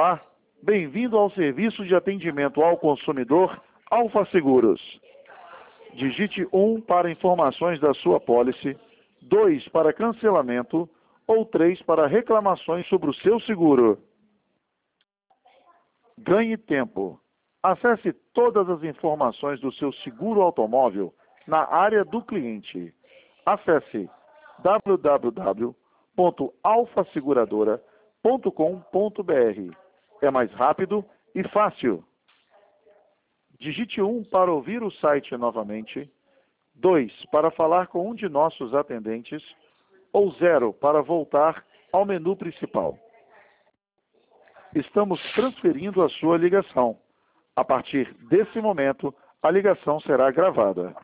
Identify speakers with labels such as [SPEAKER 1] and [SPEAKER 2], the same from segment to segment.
[SPEAKER 1] Olá, bem-vindo ao serviço de atendimento ao consumidor Alfa Seguros. Digite 1 para informações da sua pólice, 2 para cancelamento ou 3 para reclamações sobre o seu seguro. Ganhe tempo. Acesse todas as informações do seu seguro automóvel na área do cliente. Acesse www.alfaseguradora.com.br. É mais rápido e fácil. Digite 1 para ouvir o site novamente, 2 para falar com um de nossos atendentes ou 0 para voltar ao menu principal. Estamos transferindo a sua ligação. A partir desse momento, a ligação será gravada.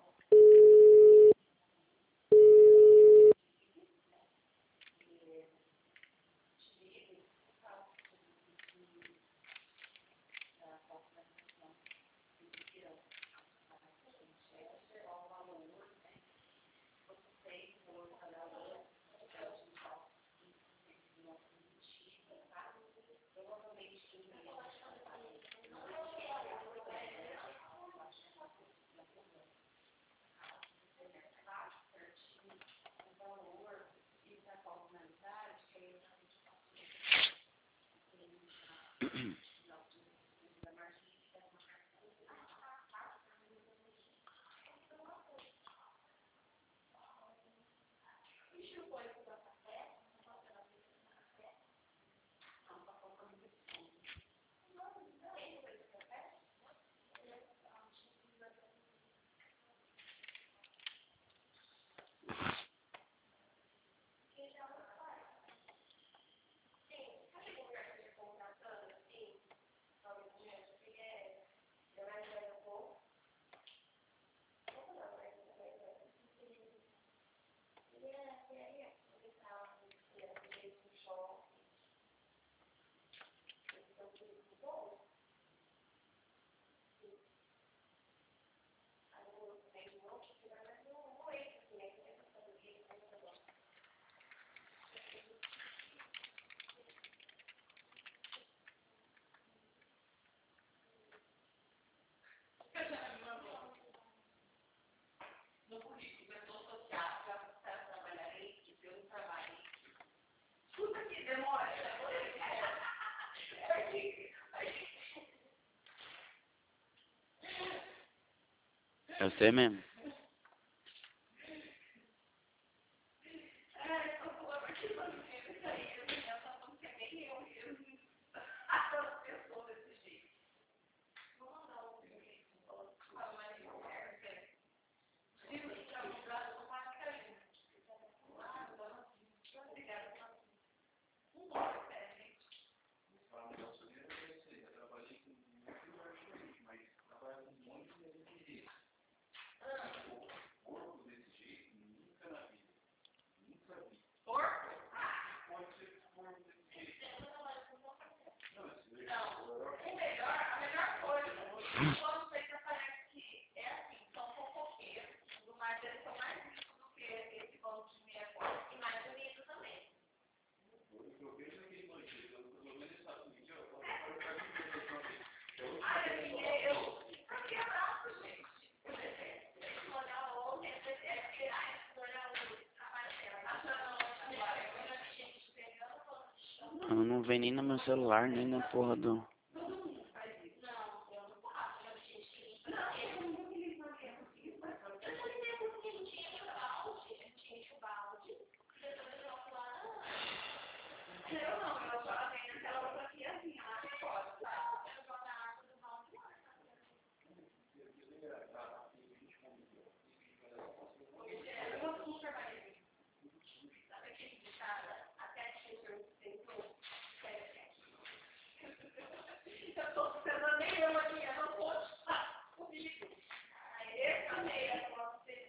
[SPEAKER 2] Eu sei mesmo. Eu não vem nem no meu celular, nem na porra do...